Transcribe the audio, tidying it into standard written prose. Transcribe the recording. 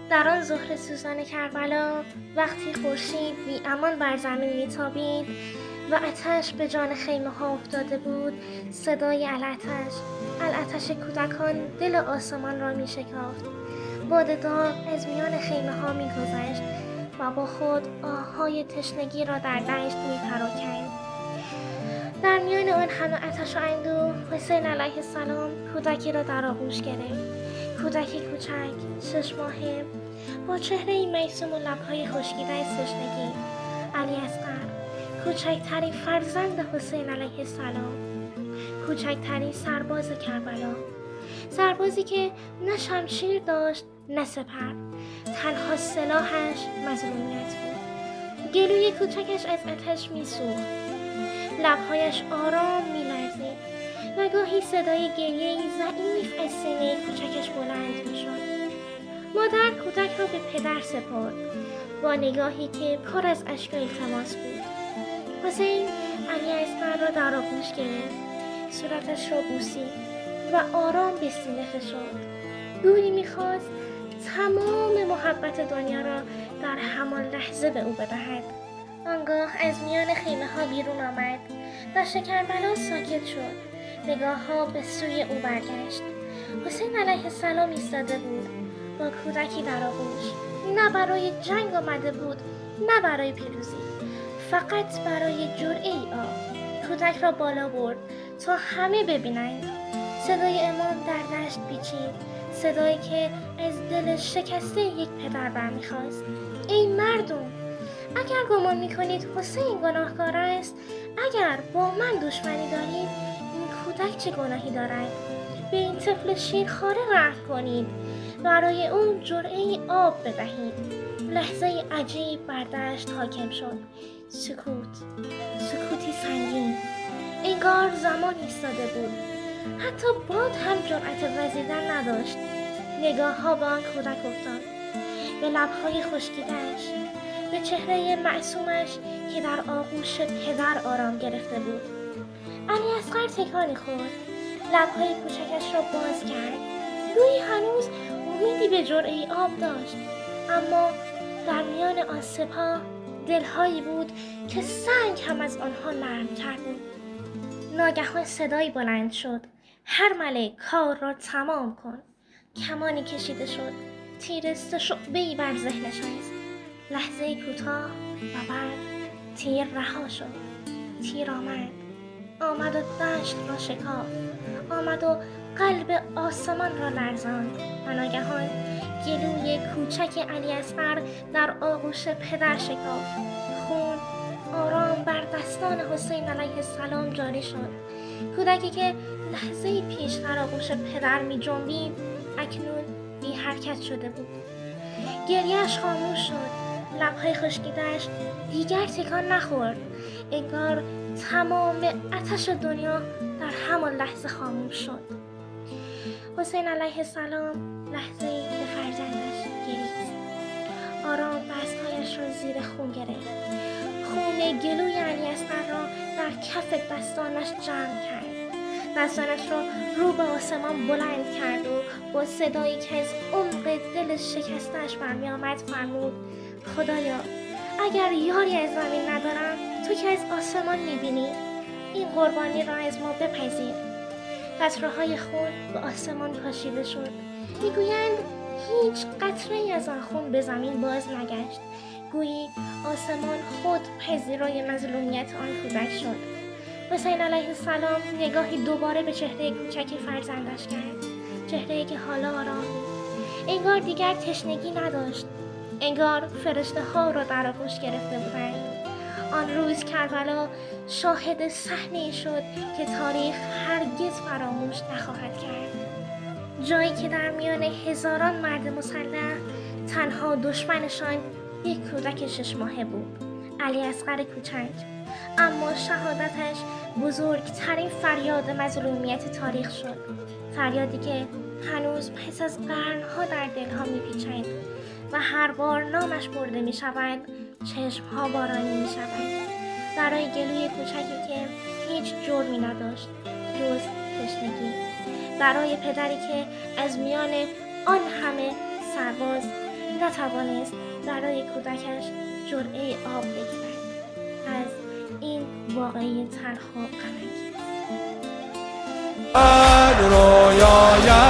در آن ظهر سوزان کربلا، وقتی خورشید بی امان بر زمین میتابید و آتش به جان خیمه ها افتاده بود، صدای العتش کودکان دل آسمان را می شکافت. باد داغ از میان خیمه ها می گذشت و با خود آههای تشنگی را در دشت می پراکند. در میان آن همه آتش و اندوه، حسین علیه السلام کودکی را در آغوش گرفت. کودکی کوچک، 6 ماهه، با چهره‌ای معصوم و لب‌های خشکیده از تشنگی. علی اصغر، کوچکترین فرزند حسین علیه السلام، کوچکترین سرباز کربلا، سربازی که نه شمشیر داشت نه سپر، تنها سلاحش مظلومیت بود. گلوی کوچکش از آتش میسوخت، لبهایش آرام میلرزید و گاهی صدای گریه‌ای ضعیف از سینه کوچکش بلند میشد. مادر کودک را به پدر سپرد با نگاهی که پر از اشک و التماس بود. حسین علی اصغر را در آغوش گرفت، صورتش را بوسید و آرام به سینه فشرد. گویی میخواست تمام محبت دنیا را در همان لحظه به او بدهد. آنگاه از میان خیمه ها بیرون آمد و کربلا ساکت شد. نگاه ها به سوی او برگشت. حسین علیه السلام ایستاده بود با کودکی در آغوش. نه برای جنگ آمده بود، نه برای پیروزی، فقط برای جرعه‌ای آب. کودک را بالا برد تا همه ببینند. صدای امام در دشت پیچید، صدایی که از دل شکسته یک پدر برمیخواست. ای مردم، اگر گمان میکنید حسین گناهکار است، اگر با من دشمنی دارید، این کودک چه گناهی دارد؟ به این طفل شیرخواره رحم کنید، برای اون جرعه‌ای آب بدهید. لحظه عجیب بر دشت حاکم شد. سکوتی سنگین، انگار زمان ایستاده بود. حتی باد هم جرأت وزیدن نداشت. نگاه ها به آن کودک افتاد، به لبهای خشکیده‌اش، به چهره معصومش که در آغوش پدر آرام گرفته بود. علی اصغر تکانی خورد، لبهای کوچکش را باز کرد. گویی هنوز امیدی به جرعه‌ای آب داشت، اما در میان آن سپاه دلهایی بود که سنگ هم از آنها نرم‌تر بود. ناگهان صدایی بلند شد: هر ملک کار را تمام کن. کمانی کشیده شد، تیر 3 شعبه‌ای بر ذهنش است. لحظه کوتاه و بعد تیر رها شد. تیر آمد و دشت را شکافت، آمد و قلب آسمان را لرزاند و ناگهان گلوی کوچک علی اصغر در آغوش پدر شکافت. خون آرام بر دستان حسین علیه السلام جاری شد. کودکی که لحظه پیش در آغوش پدر می جنبید، اکنون بی حرکت شده بود. گریه‌اش خاموش شد، لبهای خشکیده‌اش دیگر تکان نخورد. انگار تمام آتش دنیا در همان لحظه خاموش شد. حسین علیه السلام لحظه‌ای به فرزندش گریست. آرام دستهایش را زیر خون گرفت. خون گلوی علی اصغر را در کف دستانش جمع کرد. دستانش را رو به آسمان بلند کرد و با صدایی که از عمق دل شکسته‌اش برمی آمد فرمود: خدایا، اگر یاری از زمین ندارم، تو که از آسمان میبینی، این قربانی را از ما بپذیر. قطره‌های خون به آسمان پاشیده شد. میگویند هیچ قطره‌ای از آن خون به زمین باز نگشت. گویی آسمان خود پذیرای مظلومیت آن کودک شد. حسین علیه السلام نگاهی دوباره به چهره کوچک فرزندش کرد. چهره‌ای که حالا آرام بود. انگار دیگر تشنگی نداشت. انگار فرشته ها را در آغوش گرفته بودند. آن روز کربلا شاهد صحنه‌ای شد که تاریخ هرگز فراموش نخواهد کرد. جایی که در میان هزاران مرد مسلح تنها دشمنشان یک کودک 6 ماهه بود، علی اصغر کوچک. اما شهادتش بزرگترین فریاد مظلومیت تاریخ شد. فریادی که هنوز پس از قرنها در دلها میپیچند و هر بار نامش برده میشود، چشمها بارانی میشود. برای گلوی کوچکی که هیچ جرمی نداشت جز تشنگی. برای پدری که از میان آن همه سرباز نتوانست برای کودکش جرعه آب بگیرد. از این واقعی تلخ و غم‌انگیز رویای